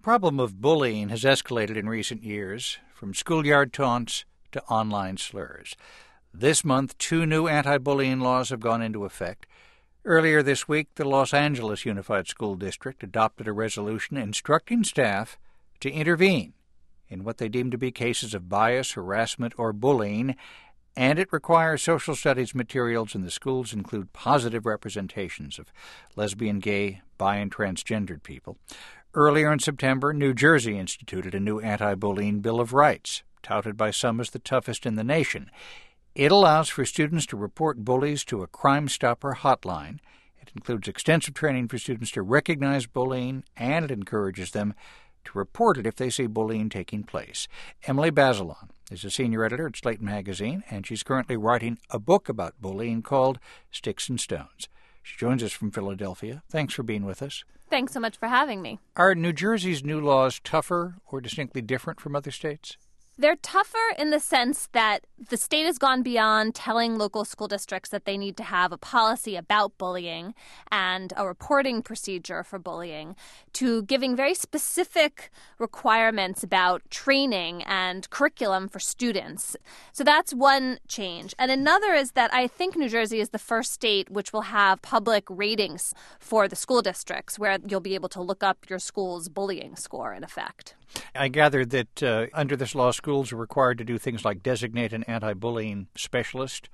problem of bullying has escalated in recent years, from schoolyard taunts to online slurs. This month, 2 new anti-bullying laws have gone into effect. Earlier this week, the Los Angeles Unified School District adopted a resolution instructing staff to intervene in what they deem to be cases of bias, harassment, or bullying, and it requires social studies materials in the schools include positive representations of lesbian, gay, bi, and transgendered people. Earlier in September, New Jersey instituted a new anti-bullying Bill of Rights, touted by some as the toughest in the nation. It allows for students to report bullies to a Crime Stopper hotline. It includes extensive training for students to recognize bullying, and it encourages them to report it if they see bullying taking place. Emily Bazelon is a senior editor at Slate Magazine, and she's currently writing a book about bullying called Sticks and Stones. She joins us from Philadelphia. Thanks for being with us. Thanks so much for having me. Are New Jersey's new laws tougher or distinctly different from other states? They're tougher in the sense that the state has gone beyond telling local school districts that they need to have a policy about bullying and a reporting procedure for bullying to giving very specific requirements about training and curriculum for students. So that's one change. And another is that I think New Jersey is the first state which will have public ratings for the school districts where you'll be able to look up your school's bullying score, in effect. I gather that under this law, schools are required to do things like designate an anti-bullying specialist,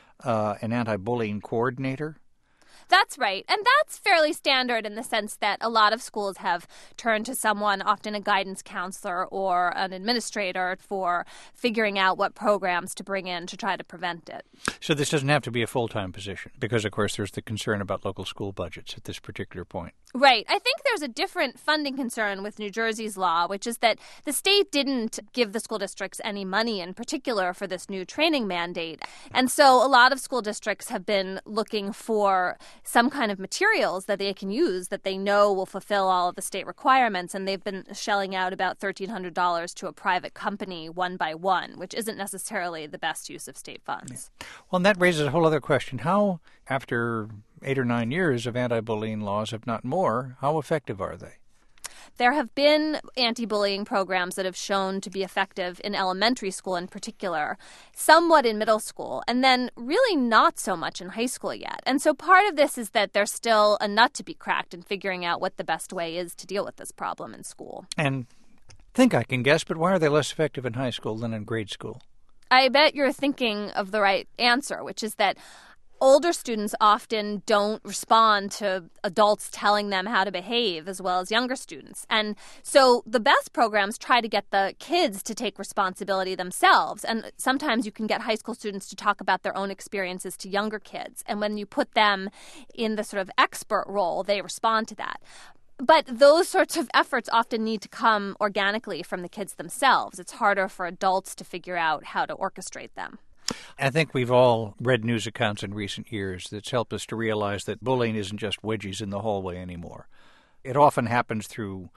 an anti-bullying coordinator. That's right. And that's fairly standard in the sense that a lot of schools have turned to someone, often a guidance counselor or an administrator, for figuring out what programs to bring in to try to prevent it. So this doesn't have to be a full-time position because, of course, there's the concern about local school budgets at this particular point. Right. I think there's a different funding concern with New Jersey's law, which is that the state didn't give the school districts any money in particular for this new training mandate. And so a lot of school districts have been looking for some kind of materials that they can use that they know will fulfill all of the state requirements. And they've been shelling out about $1,300 to a private company one by one, which isn't necessarily the best use of state funds. Well, and that raises a whole other question. How, after 8 or 9 years of anti-bullying laws, if not more, how effective are they? There have been anti-bullying programs that have shown to be effective in elementary school in particular, somewhat in middle school, and then really not so much in high school yet. And so part of this is that there's still a nut to be cracked in figuring out what the best way is to deal with this problem in school. And I think I can guess, but why are they less effective in high school than in grade school? I bet you're thinking of the right answer, which is that older students often don't respond to adults telling them how to behave as well as younger students. And so the best programs try to get the kids to take responsibility themselves. And sometimes you can get high school students to talk about their own experiences to younger kids. And when you put them in the sort of expert role, they respond to that. But those sorts of efforts often need to come organically from the kids themselves. It's harder for adults to figure out how to orchestrate them. I think we've all read news accounts in recent years that's helped us to realize that bullying isn't just wedgies in the hallway anymore. It often happens through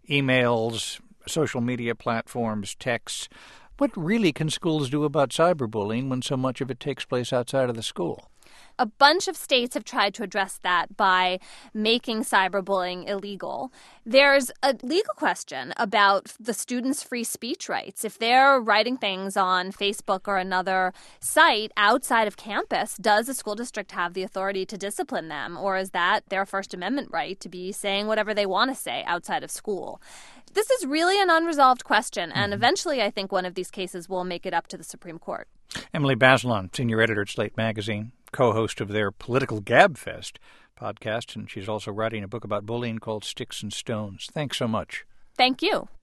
emails, social media platforms, texts. What really can schools do about cyberbullying when so much of it takes place outside of the school? A bunch of states have tried to address that by making cyberbullying illegal. There's a legal question about the students' free speech rights. If they're writing things on Facebook or another site outside of campus, does the school district have the authority to discipline them? Or is that their First Amendment right to be saying whatever they want to say outside of school? This is really an unresolved question, and eventually I think one of these cases will make it up to the Supreme Court. Emily Bazelon, senior editor at Slate Magazine, co-host of their Political Gabfest podcast, and she's also writing a book about bullying called Sticks and Stones. Thanks so much. Thank you.